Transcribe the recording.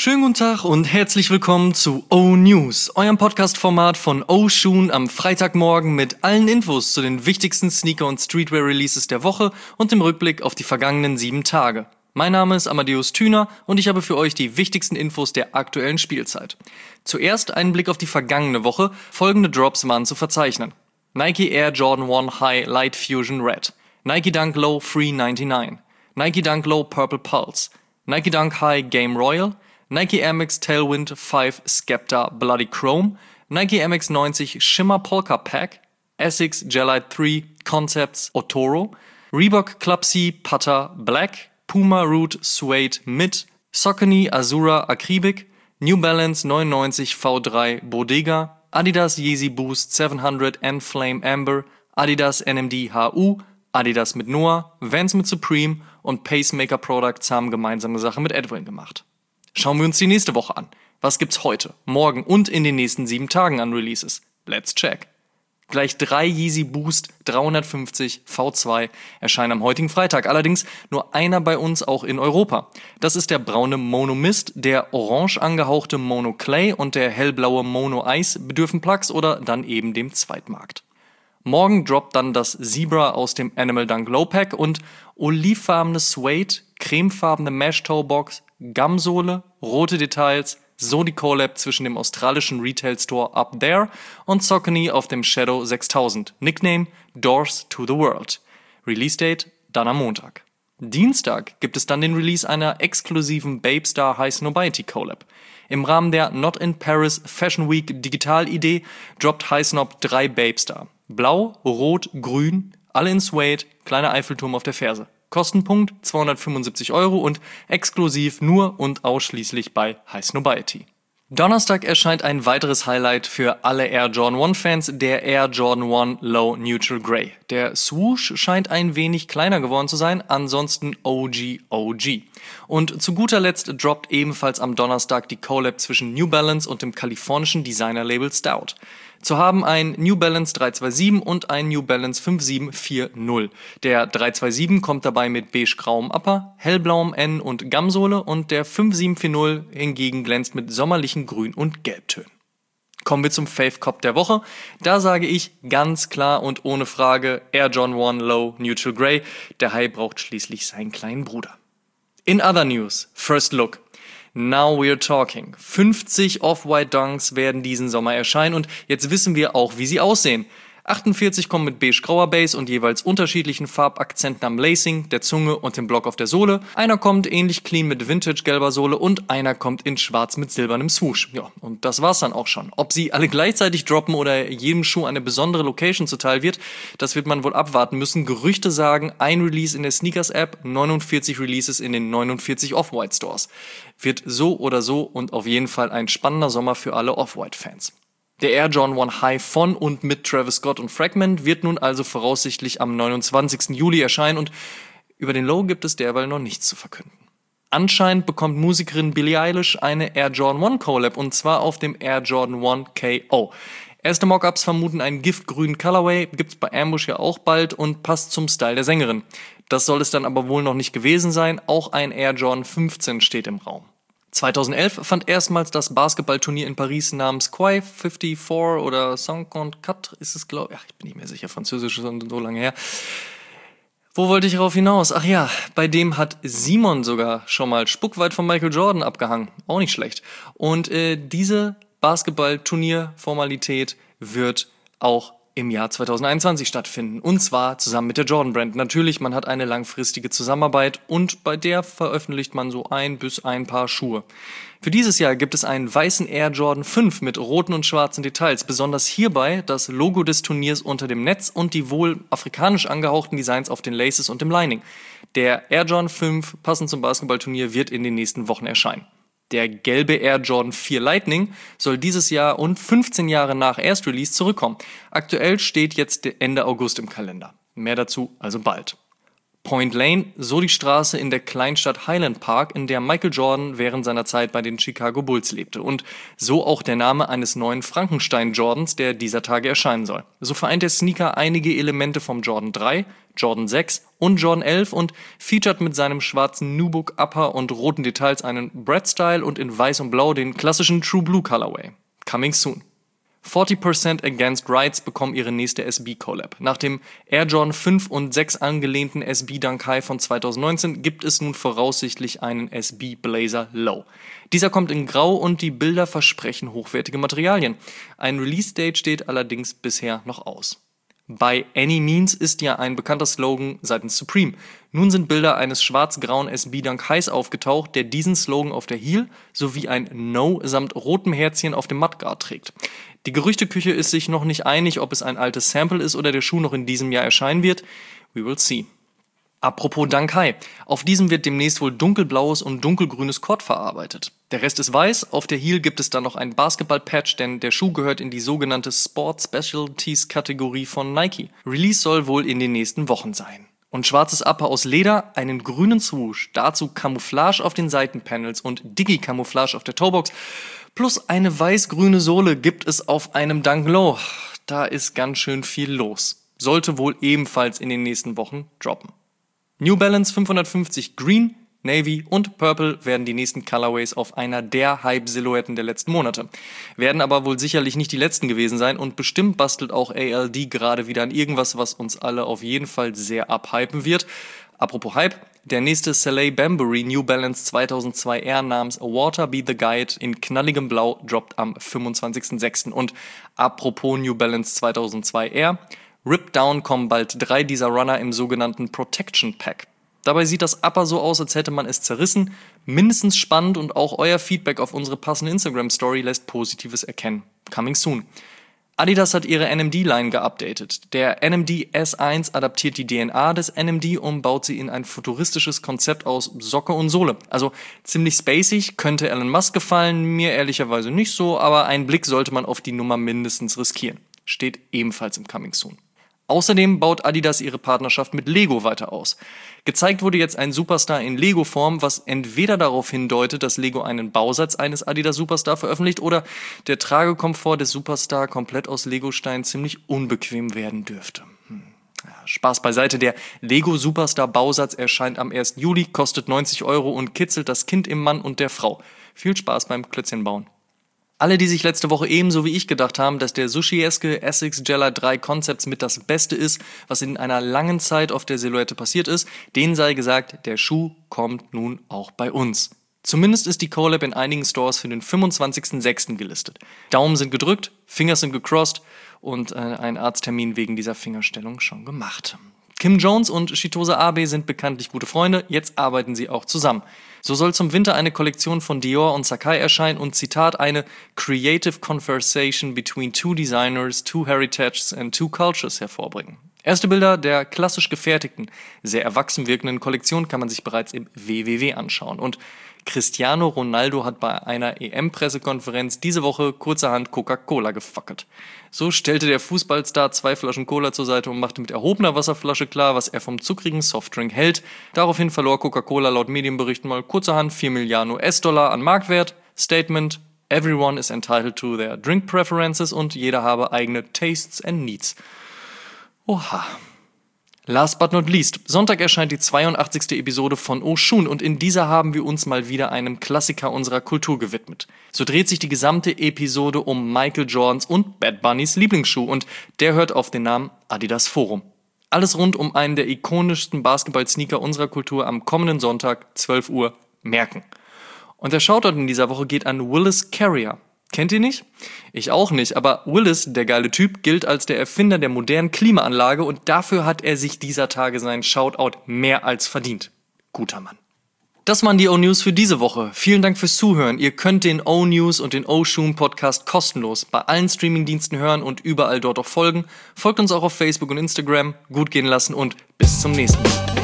Schönen guten Tag und herzlich willkommen zu O-News, eurem Podcast-Format von O-Shoon am Freitagmorgen mit allen Infos zu den wichtigsten Sneaker- und Streetwear-Releases der Woche und dem Rückblick auf die vergangenen 7 Tage. Mein Name ist Amadeus Thüner und ich habe für euch die wichtigsten Infos der aktuellen Spielzeit. Zuerst einen Blick auf die vergangene Woche. Folgende Drops waren zu verzeichnen: Nike Air Jordan 1 High Light Fusion Red, Nike Dunk Low Free 99, Nike Dunk Low Purple Pulse, Nike Dunk High Game Royal, Nike Air Max Tailwind 5 Skepta Bloody Chrome, Nike Air Max 90 Shimmer Polka Pack, Essex Gelite 3 Concepts Otoro, Reebok Club C Putter Black, Puma Root Suede Mid, Saucony Azura Akribik, New Balance 99 V3 Bodega, Adidas Yeezy Boost 700 and Flame Amber, Adidas NMD HU, Adidas mit Noah, Vans mit Supreme und Pacemaker Products haben gemeinsame Sache mit Edwin gemacht. Schauen wir uns die nächste Woche an. Was gibt's heute, morgen und in den nächsten 7 Tagen an Releases? Let's check. Gleich 3 Yeezy Boost 350 V2 erscheinen am heutigen Freitag. Allerdings nur einer bei uns auch in Europa. Das ist der braune Mono Mist, der orange angehauchte Mono Clay und der hellblaue Mono Ice bedürfen Plugs oder dann eben dem Zweitmarkt. Morgen droppt dann das Zebra aus dem Animal Dunk Low Pack und olivfarbene Suede, cremefarbene Mesh Toe Box, Gumsohle, rote Details, so die Collab zwischen dem australischen Retail Store Up There und Saucony auf dem Shadow 6000. Nickname Doors to the World. Release Date dann am Montag. Dienstag gibt es dann den Release einer exklusiven Babestar High Snobiety Collab. Im Rahmen der Not in Paris Fashion Week Digital-Idee droppt High Snob 3 Babestar. Blau, Rot, Grün, alle in Suede, kleiner Eiffelturm auf der Ferse. Kostenpunkt 275 € und exklusiv nur und ausschließlich bei High Snobiety. Donnerstag erscheint ein weiteres Highlight für alle Air Jordan 1 Fans, der Air Jordan 1 Low Neutral Grey. Der Swoosh scheint ein wenig kleiner geworden zu sein, ansonsten OG. Und zu guter Letzt droppt ebenfalls am Donnerstag die Collab zwischen New Balance und dem kalifornischen Designer-Label Stout. Zu haben ein New Balance 327 und ein New Balance 5740. Der 327 kommt dabei mit beige-grauem Upper, hellblauem N- und Gumsohle und der 5740 hingegen glänzt mit sommerlichen Grün- und Gelbtönen. Kommen wir zum Fave Cop der Woche. Da sage ich ganz klar und ohne Frage Air Jordan 1 Low Neutral Grey. Der Hai braucht schließlich seinen kleinen Bruder. In other news, First Look. Now we're talking. 50 Off-White Dunks werden diesen Sommer erscheinen und jetzt wissen wir auch, wie sie aussehen. 48 kommen mit beige-grauer Base und jeweils unterschiedlichen Farbakzenten am Lacing, der Zunge und dem Block auf der Sohle. Einer kommt ähnlich clean mit vintage-gelber Sohle und einer kommt in schwarz mit silbernem Swoosh. Ja, und das war's dann auch schon. Ob sie alle gleichzeitig droppen oder jedem Schuh eine besondere Location zuteil wird, das wird man wohl abwarten müssen. Gerüchte sagen, ein Release in der Sneakers-App, 49 Releases in den 49 Off-White Stores. Wird so oder so und auf jeden Fall ein spannender Sommer für alle Off-White-Fans. Der Air Jordan 1 High von und mit Travis Scott und Fragment wird nun also voraussichtlich am 29. Juli erscheinen und über den Low gibt es derweil noch nichts zu verkünden. Anscheinend bekommt Musikerin Billie Eilish eine Air Jordan 1 Collab und zwar auf dem Air Jordan 1 KO. Erste Mockups vermuten einen giftgrünen Colorway, gibt's bei Ambush ja auch bald und passt zum Style der Sängerin. Das soll es dann aber wohl noch nicht gewesen sein, auch ein Air Jordan 15 steht im Raum. 2011 fand erstmals das Basketballturnier in Paris namens Quai 54 oder 54 ist es, glaube ich. Ich bin nicht mehr sicher, Französisch ist so lange her. Wo wollte ich rauf hinaus? Ach ja, bei dem hat Simon sogar schon mal spuckweit von Michael Jordan abgehangen. Auch nicht schlecht. Und diese Basketballturnier-Formalität wird auch im Jahr 2021 stattfinden. Und zwar zusammen mit der Jordan Brand. Natürlich, man hat eine langfristige Zusammenarbeit und bei der veröffentlicht man so ein Paar Schuhe. Für dieses Jahr gibt es einen weißen Air Jordan 5 mit roten und schwarzen Details. Besonders hierbei das Logo des Turniers unter dem Netz und die wohl afrikanisch angehauchten Designs auf den Laces und dem Lining. Der Air Jordan 5, passend zum Basketballturnier, wird in den nächsten Wochen erscheinen. Der gelbe Air Jordan 4 Lightning soll dieses Jahr und 15 Jahre nach Erstrelease zurückkommen. Aktuell steht jetzt Ende August im Kalender. Mehr dazu also bald. Point Lane, so die Straße in der Kleinstadt Highland Park, in der Michael Jordan während seiner Zeit bei den Chicago Bulls lebte. Und so auch der Name eines neuen Frankenstein-Jordans, der dieser Tage erscheinen soll. So vereint der Sneaker einige Elemente vom Jordan 3, Jordan 6 und Jordan 11 und featuret mit seinem schwarzen Nubuck Upper und roten Details einen Brad-Style und in weiß und blau den klassischen True Blue Colorway. Coming soon. 40% Against Rights bekommen ihre nächste SB-Collab. Nach dem Air Jordan 5 und 6 angelehnten SB Dunk High von 2019 gibt es nun voraussichtlich einen SB Blazer Low. Dieser kommt in Grau und die Bilder versprechen hochwertige Materialien. Ein Release-Date steht allerdings bisher noch aus. By any means ist ja ein bekannter Slogan seitens Supreme. Nun sind Bilder eines schwarz-grauen SB Dunk Highs aufgetaucht, der diesen Slogan auf der Heel sowie ein No samt rotem Herzchen auf dem Mudguard trägt. Die Gerüchteküche ist sich noch nicht einig, ob es ein altes Sample ist oder der Schuh noch in diesem Jahr erscheinen wird. We will see. Apropos Dunk High. Auf diesem wird demnächst wohl dunkelblaues und dunkelgrünes Kord verarbeitet. Der Rest ist weiß, auf der Heel gibt es dann noch ein Basketball-Patch, denn der Schuh gehört in die sogenannte Sport Specialties-Kategorie von Nike. Release soll wohl in den nächsten Wochen sein. Und schwarzes Upper aus Leder, einen grünen Swoosh, dazu Camouflage auf den Seitenpanels und Digi-Camouflage auf der Toebox, plus eine weiß-grüne Sohle gibt es auf einem Dunk Low. Da ist ganz schön viel los. Sollte wohl ebenfalls in den nächsten Wochen droppen. New Balance 550 Green, Navy und Purple werden die nächsten Colorways auf einer der Hype-Silhouetten der letzten Monate. Werden aber wohl sicherlich nicht die letzten gewesen sein und bestimmt bastelt auch ALD gerade wieder an irgendwas, was uns alle auf jeden Fall sehr abhypen wird. Apropos Hype, der nächste Soleil Bambury New Balance 2002 R namens Water Be The Guide in knalligem Blau droppt am 25.06. Und apropos New Balance 2002 R, Rip Down kommen bald 3 dieser Runner im sogenannten Protection Pack. Dabei sieht das Upper so aus, als hätte man es zerrissen. Mindestens spannend und auch euer Feedback auf unsere passende Instagram-Story lässt Positives erkennen. Coming soon. Adidas hat ihre NMD-Line geupdatet. Der NMD S1 adaptiert die DNA des NMD und baut sie in ein futuristisches Konzept aus Socke und Sohle. Also ziemlich spacig, könnte Elon Musk gefallen, mir ehrlicherweise nicht so, aber einen Blick sollte man auf die Nummer mindestens riskieren. Steht ebenfalls im Coming soon. Außerdem baut Adidas ihre Partnerschaft mit Lego weiter aus. Gezeigt wurde jetzt ein Superstar in Lego-Form, was entweder darauf hindeutet, dass Lego einen Bausatz eines Adidas Superstar veröffentlicht oder der Tragekomfort des Superstar komplett aus Legostein ziemlich unbequem werden dürfte. Ja, Spaß beiseite, der Lego Superstar Bausatz erscheint am 1. Juli, kostet 90 € und kitzelt das Kind im Mann und der Frau. Viel Spaß beim Klötzchenbauen. Alle, die sich letzte Woche ebenso wie ich gedacht haben, dass der Sushi-eske Essex Jella 3 Concepts mit das Beste ist, was in einer langen Zeit auf der Silhouette passiert ist, denen sei gesagt, der Schuh kommt nun auch bei uns. Zumindest ist die Collab in einigen Stores für den 25.06. gelistet. Daumen sind gedrückt, Finger sind gecrossed und ein Arzttermin wegen dieser Fingerstellung schon gemacht. Kim Jones und Chitose Abe sind bekanntlich gute Freunde, jetzt arbeiten sie auch zusammen. So soll zum Winter eine Kollektion von Dior und Sacai erscheinen und Zitat eine Creative Conversation between two designers, two heritages and two cultures hervorbringen. Erste Bilder der klassisch gefertigten, sehr erwachsen wirkenden Kollektion kann man sich bereits im WWW anschauen. Und Cristiano Ronaldo hat bei einer EM-Pressekonferenz diese Woche kurzerhand Coca-Cola gefuckert. So stellte der Fußballstar 2 Flaschen Cola zur Seite und machte mit erhobener Wasserflasche klar, was er vom zuckrigen Softdrink hält. Daraufhin verlor Coca-Cola laut Medienberichten mal kurzerhand 4 Milliarden US-Dollar an Marktwert. Statement: Everyone is entitled to their drink preferences und jeder habe eigene tastes and needs. Oha. Last but not least, Sonntag erscheint die 82. Episode von Oshun und in dieser haben wir uns mal wieder einem Klassiker unserer Kultur gewidmet. So dreht sich die gesamte Episode um Michael Jordans und Bad Bunnys Lieblingsschuh und der hört auf den Namen Adidas Forum. Alles rund um einen der ikonischsten Basketball-Sneaker unserer Kultur am kommenden Sonntag, 12 Uhr, merken. Und der Shoutout in dieser Woche geht an Willis Carrier. Kennt ihr nicht? Ich auch nicht, aber Willis, der geile Typ, gilt als der Erfinder der modernen Klimaanlage und dafür hat er sich dieser Tage seinen Shoutout mehr als verdient. Guter Mann. Das waren die O-News für diese Woche. Vielen Dank fürs Zuhören. Ihr könnt den O-News und den O-Shoon Podcast kostenlos bei allen Streamingdiensten hören und überall dort auch folgen. Folgt uns auch auf Facebook und Instagram. Gut gehen lassen und bis zum nächsten Mal.